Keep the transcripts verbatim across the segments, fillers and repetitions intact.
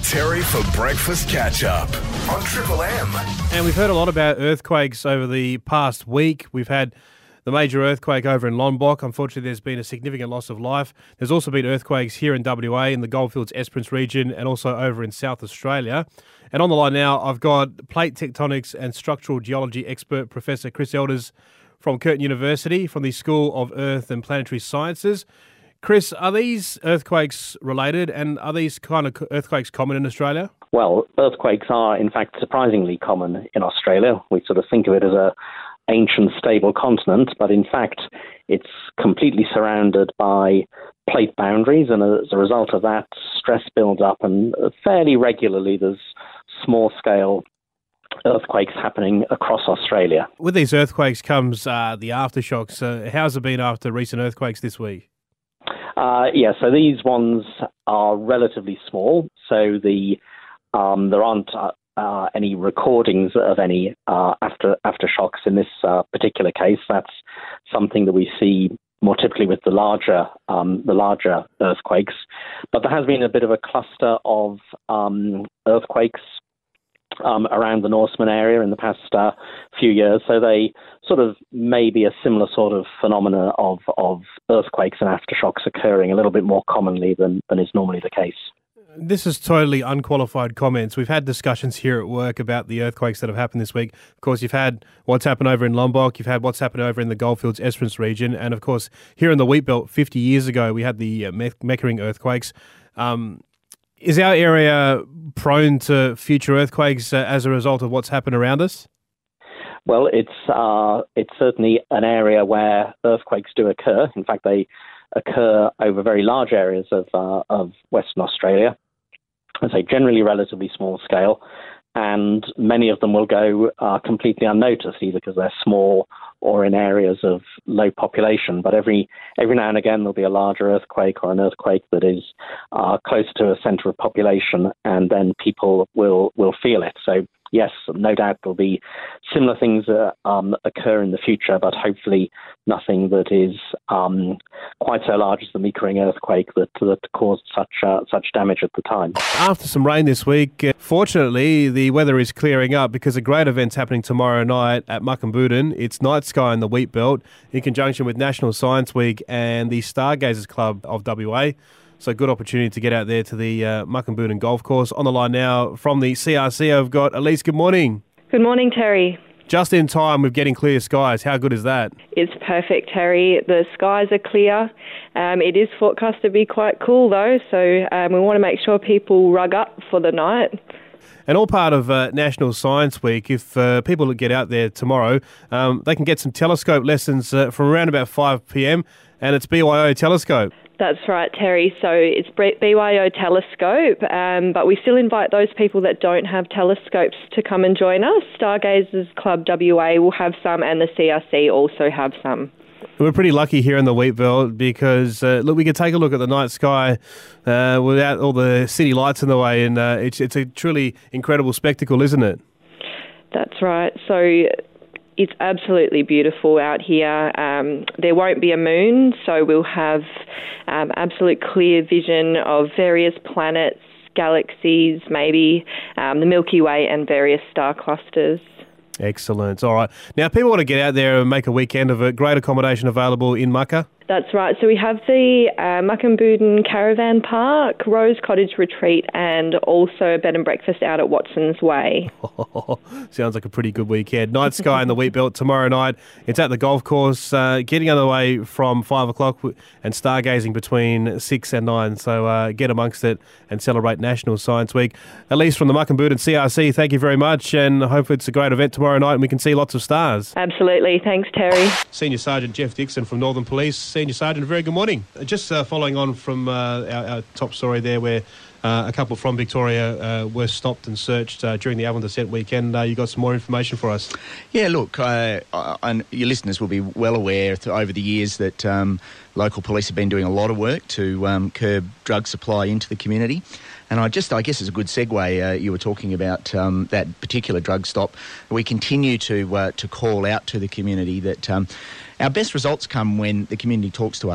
Terry for breakfast catch-up on Triple M. And we've heard a lot about earthquakes over the past week. We've had the major earthquake over in Lombok. Unfortunately, there's been a significant loss of life. There's also been earthquakes here in W A, in the Goldfields Esperance region, and also over in South Australia. And on the line now, I've got plate tectonics and structural geology expert, Professor Chris Elders from Curtin University, from the School of Earth and Planetary Sciences. Chris, are these earthquakes related, and are these kind of earthquakes common in Australia? Well, earthquakes are, in fact, surprisingly common in Australia. We sort of think of it as a ancient, stable continent, but in fact, it's completely surrounded by plate boundaries, and as a result of that, stress builds up, and fairly regularly there's small-scale earthquakes happening across Australia. With these earthquakes comes uh, the aftershocks. Uh, how's it been after recent earthquakes this week? Uh, yeah, so these ones are relatively small, so the um, there aren't uh, uh, any recordings of any uh, after aftershocks in this uh, particular case. That's something that we see more typically with the larger um, the larger earthquakes. But there has been a bit of a cluster of um, earthquakes Um, around the Norseman area in the past uh, few years, so they sort of may be a similar sort of phenomena of, of earthquakes and aftershocks occurring a little bit more commonly than, than is normally the case. This is totally unqualified comments. We've had discussions here at work about the earthquakes that have happened this week. Of course, you've had what's happened over in Lombok, you've had what's happened over in the Goldfields Esperance region, and of course, here in the Wheatbelt, fifty years ago, we had the uh, Me- Meckering earthquakes. Um, Is our area prone to future earthquakes uh, as a result of what's happened around us? Well, it's uh, it's certainly an area where earthquakes do occur. In fact, they occur over very large areas of uh, of Western Australia. I say generally relatively small scale, and many of them will go uh, completely unnoticed, either because they're small or in areas of low population. But every every now and again there'll be a larger earthquake or an earthquake that is uh, close to a centre of population, and then people will will feel it. So yes, no doubt there'll be similar things uh, um, occur in the future, but hopefully nothing that is um, quite so large as the Meckering earthquake that that caused such uh, such damage at the time. After some rain this week, uh, fortunately the weather is clearing up because a great event's happening tomorrow night at Mukinbudin. It's Night Sky in the Wheatbelt in conjunction with National Science Week and the Stargazers Club of W A. So good opportunity to get out there to the uh, Mukinbudin Golf Course. On the line now from the C R C, I've got Elise. Good morning. Good morning, Terry. Just in time with getting clear skies. How good is that? It's perfect, Terry. The skies are clear. Um, it is forecast to be quite cool, though, so um, we want to make sure people rug up for the night. And all part of uh, National Science Week. If uh, people get out there tomorrow, um, they can get some telescope lessons uh, from around about five p.m, and it's B Y O Telescope. That's right, Terry. So it's B Y O Telescope, um, but we still invite those people that don't have telescopes to come and join us. Stargazers Club W A will have some, and the C R C also have some. We're pretty lucky here in the Wheatbelt because, uh, look, we can take a look at the night sky uh, without all the city lights in the way, and uh, it's, it's a truly incredible spectacle, isn't it? That's right. So it's absolutely beautiful out here. Um, there won't be a moon, so we'll have um, absolute clear vision of various planets, galaxies, maybe um, the Milky Way and various star clusters. Excellent. All right. Now, people want to get out there and make a weekend of it. Great accommodation available in Mucka. That's right. So we have the uh, Mukinbudin Caravan Park, Rose Cottage Retreat, and also a bed and breakfast out at Watson's Way. Oh, sounds like a pretty good weekend. Night Sky in the Wheatbelt tomorrow night. It's at the golf course, uh, getting underway from five o'clock and stargazing between six and nine. So uh, get amongst it and celebrate National Science Week. Elise from the Mukinbudin C R C, thank you very much, and I hope it's a great event tomorrow night and we can see lots of stars. Absolutely. Thanks, Terry. Senior Sergeant Jeff Dixon from Northern Police. Senior Sergeant, very good morning. Just uh, following on from uh, our, our top story there where uh, a couple from Victoria uh, were stopped and searched uh, during the Avalon Descent weekend. Uh, you got some more information for us? Yeah, look, uh, and your listeners will be well aware th- over the years that um, local police have been doing a lot of work to um, curb drug supply into the community. And I just, I guess as a good segue, uh, you were talking about um, that particular drug stop. We continue to uh, to call out to the community that um, our best results come when the community talks to us.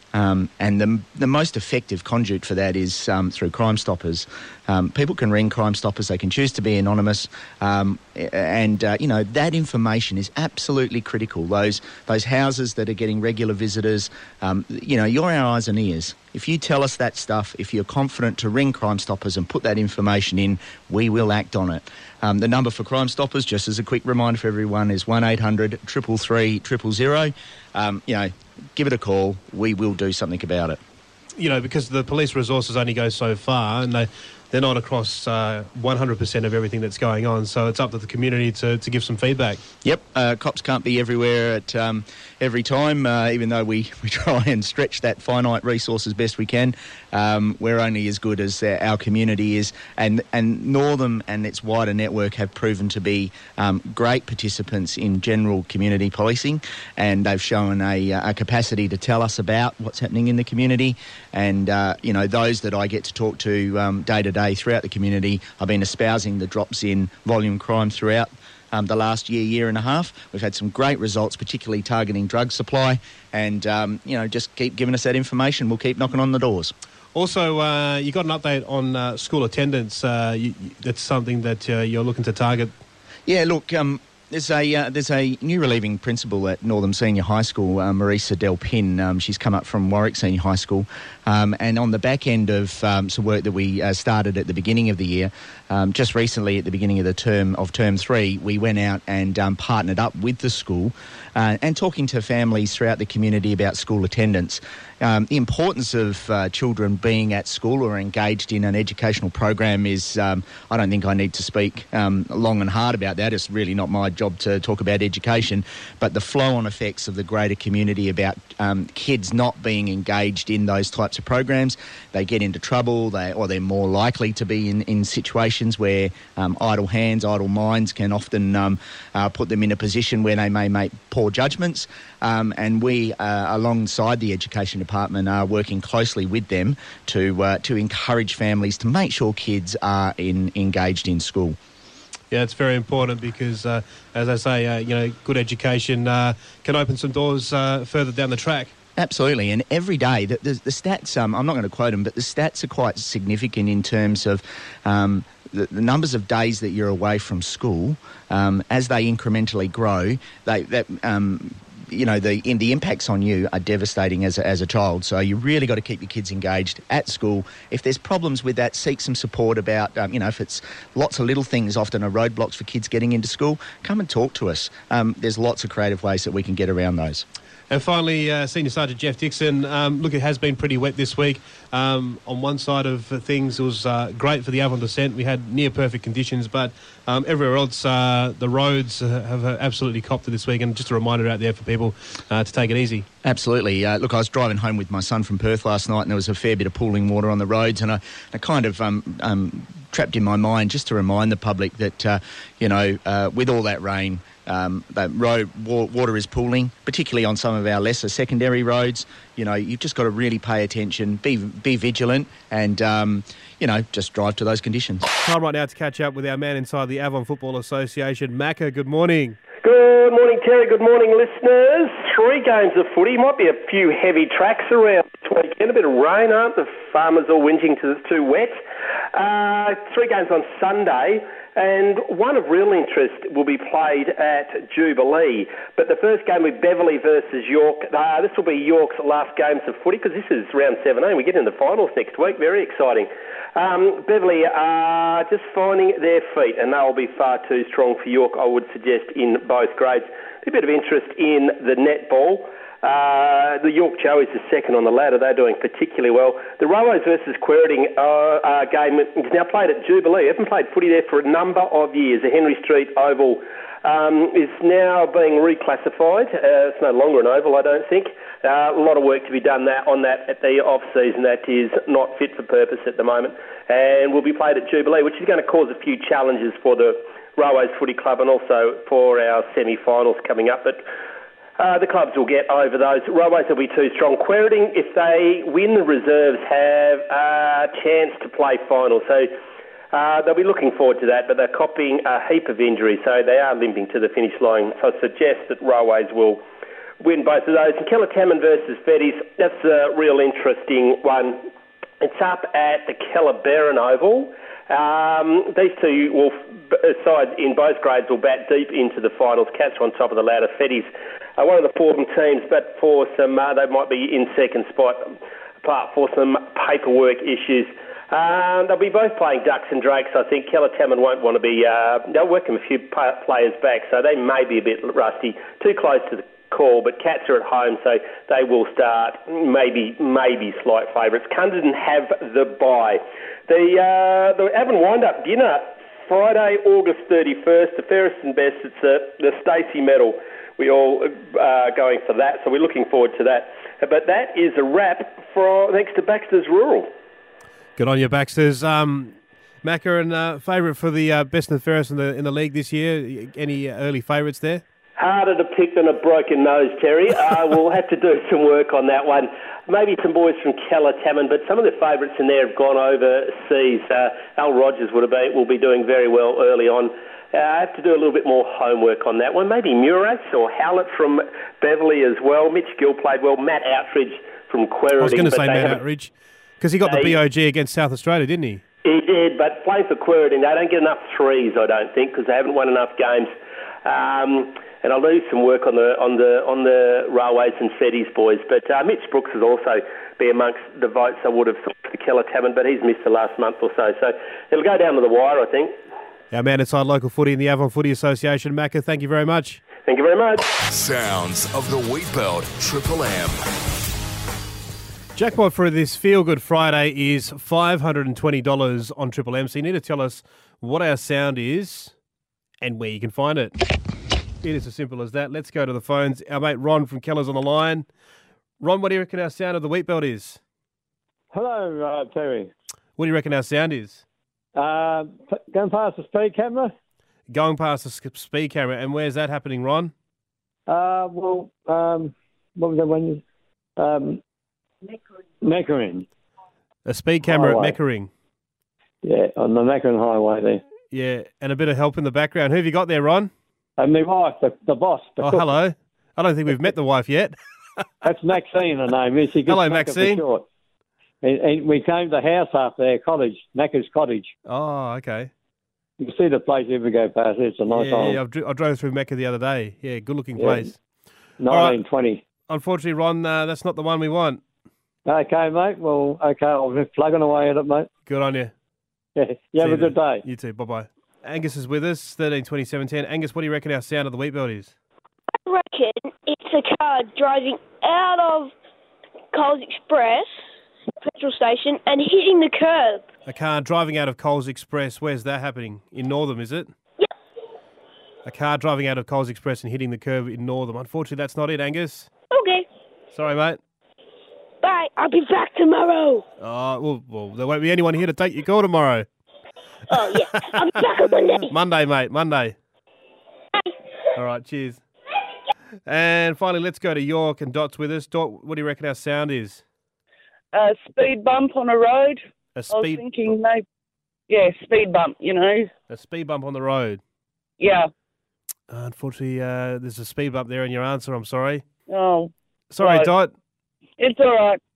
Um, and the the most effective conduit for that is um, through Crime Stoppers. Um, people can ring Crime Stoppers. They can choose to be anonymous. Um, and, uh, you know, that information is absolutely critical. Those those houses that are getting regular visitors, um, you know, you're our eyes and ears. If you tell us that stuff, if you're confident to ring Crime Stoppers and put that information in, we will act on it. Um, the number for Crime Stoppers, just as a quick reminder for everyone, is one eight hundred, three three three, zero zero zero. Um, you know, give it a call. We will do something about it. You know, because the police resources only go so far, and they, they're not across uh, one hundred percent of everything that's going on, so it's up to the community to, to give some feedback. Yep, uh, cops can't be everywhere at um, every time, uh, even though we, we try and stretch that finite resource as best we can. Um, we're only as good as uh, our community is, and, and Northam and its wider network have proven to be um, great participants in general community policing, and they've shown a, a capacity to tell us about what's happening in the community. And, uh, you know, those that I get to talk to um, day to day throughout the community, I've been espousing the drops in volume crime throughout um, the last year, year and a half. We've had some great results, particularly targeting drug supply, and, um, you know, just keep giving us that information. We'll keep knocking on the doors. Also, uh, you got an update on uh, school attendance. Uh, you, you, that's something that uh, you're looking to target. Yeah, look, um, there's a uh, there's a new relieving principal at Northam Senior High School, uh, Marisa Delpin. Um, she's come up from Warwick Senior High School, um, and on the back end of um, some work that we uh, started at the beginning of the year, um, just recently at the beginning of the term of term three, we went out and um, partnered up with the school uh, and talking to families throughout the community about school attendance. Um, the importance of uh, children being at school or engaged in an educational program is, um, I don't think I need to speak um, long and hard about that. It's really not my job to talk about education, but the flow-on effects of the greater community about um, kids not being engaged in those types of programs. They get into trouble, they or they're more likely to be in, in situations where um, idle hands, idle minds can often um, uh, put them in a position where they may make poor judgments. Um, and we, uh, alongside the education department, are working closely with them to uh, to encourage families to make sure kids are in, engaged in school. Yeah, it's very important because, uh, as I say, uh, you know, good education uh, can open some doors uh, further down the track. Absolutely, and every day, the, the, the stats, um, I'm not going to quote them, but the stats are quite significant in terms of um, the, the numbers of days that you're away from school. Um, as they incrementally grow, they that um, you know, the in the impacts on you are devastating as a, as a child. So you really got to keep your kids engaged at school. If there's problems with that, seek some support about, um, you know, if it's lots of little things often are roadblocks for kids getting into school, come and talk to us. Um, there's lots of creative ways that we can get around those. And finally, uh, Senior Sergeant Jeff Dixon, um, look, it has been pretty wet this week. Um, on one side of things, it was uh, great for the Avon descent. We had near-perfect conditions, but um, everywhere else, uh, the roads have absolutely copped it this week. And just a reminder out there for people uh, to take it easy. Absolutely. Uh, look, I was driving home with my son from Perth last night, and there was a fair bit of pooling water on the roads, and I, I kind of um, um, trapped in my mind just to remind the public that, uh, you know, uh, with all that rain, Um, the road water is pooling, particularly on some of our lesser secondary roads. You know, you've just got to really pay attention, be be vigilant, and um, you know, just drive to those conditions. Time right now to catch up with our man inside the Avon Football Association, Macca. Good morning. Good morning, Terry. Good morning, listeners. Three games of footy. Might be a few heavy tracks around this weekend. A bit of rain, aren't the farmers all whinging because it's too wet? Uh, three games on Sunday. And one of real interest will be played at Jubilee. But the first game with Beverley versus York, uh, this will be York's last games of footy because this is round seventeen. We get into the finals next week. Very exciting. Um, Beverley are just finding their feet, and they'll be far too strong for York, I would suggest, in both grades. A bit of interest in the netball. Uh, the York Joeys are second on the ladder. They're doing particularly well. The Railways versus Quairading uh, uh, game is now played at Jubilee. I haven't played footy there for a number of years. The Henry Street Oval um, is now being reclassified. Uh, it's no longer an oval, I don't think. Uh, a lot of work to be done that on that at the off-season. That is not fit for purpose at the moment. And will be played at Jubilee, which is going to cause a few challenges for the Railways Footy Club and also for our semi-finals coming up. But Uh, the clubs will get over those. Railways will be too strong. Quairading, if they win the reserves, have a chance to play final. So uh, they'll be looking forward to that, but they're copying a heap of injuries, so they are limping to the finish line. So I suggest that Railways will win both of those. And Keller-Tammin versus Fetties, that's a real interesting one. It's up at the Keller-Barron Oval. Um, these two will, sides in both grades will bat deep into the finals. Cats are on top of the ladder. Fetties are one of the Fordham teams, but for some, uh, they might be in second spot, apart for some paperwork issues. Um, they'll be both playing ducks and drakes. I think Keller-Tammin won't want to be, uh, they'll work them a few players back, so they may be a bit rusty, too close to the call, but Cats are at home, so they will start maybe maybe slight favourites. Cunderdin have the bye. The uh, the Avon Wind-Up dinner, Friday, August thirty-first, the fairest and best. It's the, the Stacey Medal. We all are uh, going for that, so we're looking forward to that. But that is a wrap for thanks to Baxter's Rural. Good on you, Baxters. Um, Macca, and uh, favourite for the uh, best and fairest in the in the league this year. Any early favourites there? Harder to pick than a broken nose, Terry. Uh, we'll have to do some work on that one. Maybe some boys from Keller-Tammin, but some of the favourites in there have gone overseas. Uh, Al Rogers would have been, will be doing very well early on. Uh, I have to do a little bit more homework on that one. Maybe Muras or Howlett from Beverley as well. Mitch Gill played well. Matt Outridge from Queredy. I was going to say Matt Outridge, because he got the B O G against South Australia, didn't he? He did, but playing for Queredy, they don't get enough threes, I don't think, because they haven't won enough games. Um... And I'll do some work on the on the on the Railways and Fetties boys. But uh, Mitch Brooks will also be amongst the votes I would have thought for Keller-Tammin, but he's missed the last month or so. So it'll go down to the wire, I think. Our man inside local footy in the Avon Footy Association, Macca, thank you very much. Thank you very much. Sounds of the Wheat Belt, Triple M. Jackpot for this Feel Good Friday is five hundred twenty dollars on Triple M. So you need to tell us what our sound is and where you can find it. It is as simple as that. Let's go to the phones. Our mate Ron from Keller's on the line. Ron, what do you reckon our sound of the Wheat Belt is? Hello, uh, Terry. What do you reckon our sound is? Uh, p- going past the speed camera? Going past the sk- speed camera. And where's that happening, Ron? Uh, well, um, what was that one? Um, Meckering. A speed camera Highway. at Meckering. Yeah, on the Meckering Highway there. Yeah, and a bit of help in the background. Who have you got there, Ron? And my wife, the, the boss. The Oh, cook. hello. I don't think we've met the wife yet. That's Maxine, her name is. She gets Hello, Macca Maxine. For short. And, and we came to the house after our cottage, Macca's Cottage. Oh, okay. You can see the place if we go past it. It's a nice Yeah, old yeah, I've dri- I drove through Mecca the other day. Yeah, good-looking Yeah. place. nineteen twenty. Unfortunately, Ron, uh, that's not the one we want. Okay, mate. Well, okay, I'll be plugging away at it, mate. Good on you. Yeah, you have See a good then. day. You too. Bye-bye. Angus is with us, thirteen twenty seventeen. Angus, what do you reckon our sound of the Wheat Belt is? I reckon it's a car driving out of Coles Express petrol station and hitting the curb. A car driving out of Coles Express. Where's that happening? In Northam, is it? Yep. A car driving out of Coles Express and hitting the curb in Northam. Unfortunately, that's not it, Angus. Okay. Sorry, mate. Bye. I'll be back tomorrow. Oh, well, well, there won't be anyone here to take your call tomorrow. Oh, yeah. I'll be back on Monday. Monday, mate. Monday. Bye. All right, cheers. And finally, let's go to York, and Dot's with us. Dot, what do you reckon our sound is? A speed bump on a road. A I was speed, thinking maybe, yeah, speed bump, you know. a speed bump on the road. Yeah. Uh, unfortunately, uh, there's a speed bump there in your answer. I'm sorry. Oh, Sorry, Right. Dot. it's all right.